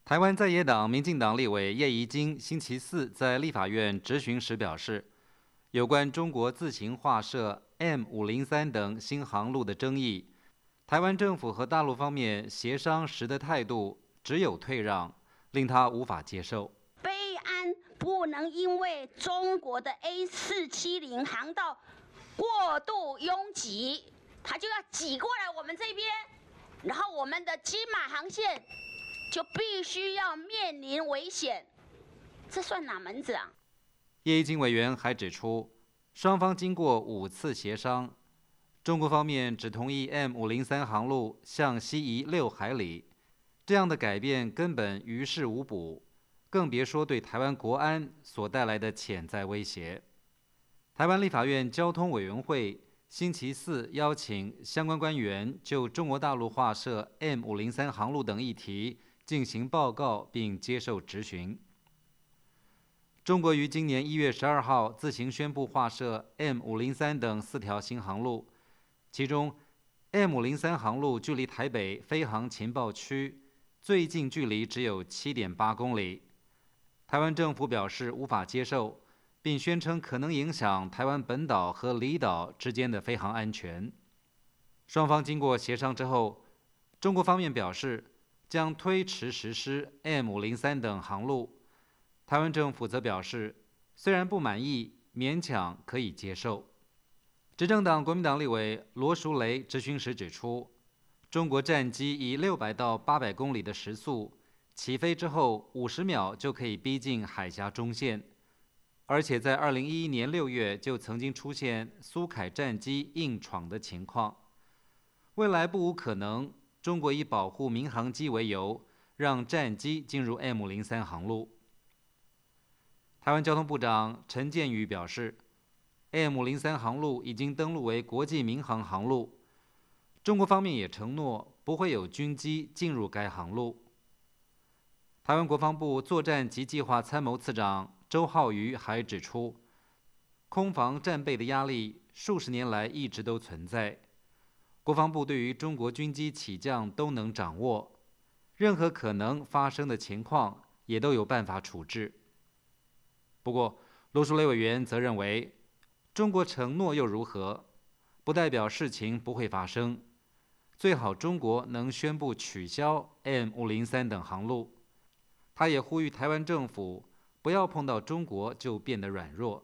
台湾在野党民进党立委叶宜津星期四在立法院质询时表示，有关中国自行划设 M503 等新航路的争议，台湾政府和大陆方面协商时的态度只有退让，令他无法接受。 备案不能因为中国的 A470 航道过度拥挤，它就要挤过来我们这边，然后我们的金马航线就必须要面临危险，这算哪门子啊？ 叶宜津委员还指出，双方经过5次协商，中国方面只同意 M503 航路向西移6海里，这样的改变根本于事无补，更别说对台湾国安所带来的潜在威胁。台湾立法院交通委员会星期四邀请相关官员就中国大陆划设 M503 航路等议题进行报告并接受质询。中国于今年1月12号自行宣布划设 M503 等4条新航路，其中 M503 航路距离台北飞航情报区最近距离只有 7.8 公里。台湾政府表示无法接受，并宣称可能影响台湾本岛和离岛之间的飞航安全。双方经过协商之后，中国方面表示将推迟实施 M503 等航路，台湾政府则表示虽然不满意，勉强可以接受。执政党国民党立委罗淑蕾质询时指出，中国战机以600到800公里的时速起飞之后50秒就可以逼近海峡中线，而且在2011年6月就曾经出现苏凯战机硬闯的情况，未来不无可能中国以保护民航机为由，让战机进入 M503 航路。台湾交通部长陈建宇表示， M503 航路已经登录为国际民航航路，中国方面也承诺不会有军机进入该航路。台湾国防部作战及计划参谋次长周浩瑜还指出，空防战备的压力数十年来一直都存在，国防部对于中国军机起降都能掌握，任何可能发生的情况也都有办法处置。不过罗淑蕾委员则认为，中国承诺又如何，不代表事情不会发生，最好中国能宣布取消 M503 等航路。他也呼吁台湾政府不要碰到中国就变得软弱。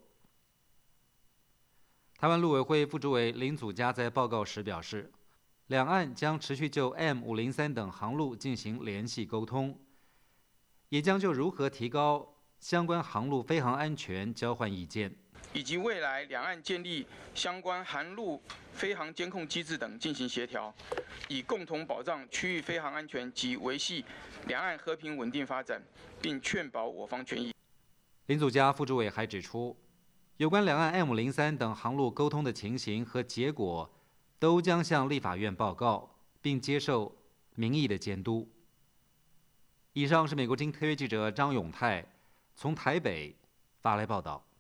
台湾陆委会副主委林祖嘉在报告时表示，两岸将持续就 M503 等航路进行联系沟通，也将就如何提高相关航路飞航安全交换意见， 以及未来两岸建立相关航路飞航监控机制等进行协调，以共同保障区域飞航安全及维系两岸和平稳定发展，并确保我方权益。 林祖嘉副主委还指出，有关两岸 M503 等航路沟通的情形和结果，都将向立法院报告，并接受民意的监督。以上是美国之音特约记者张永泰从台北发来报道。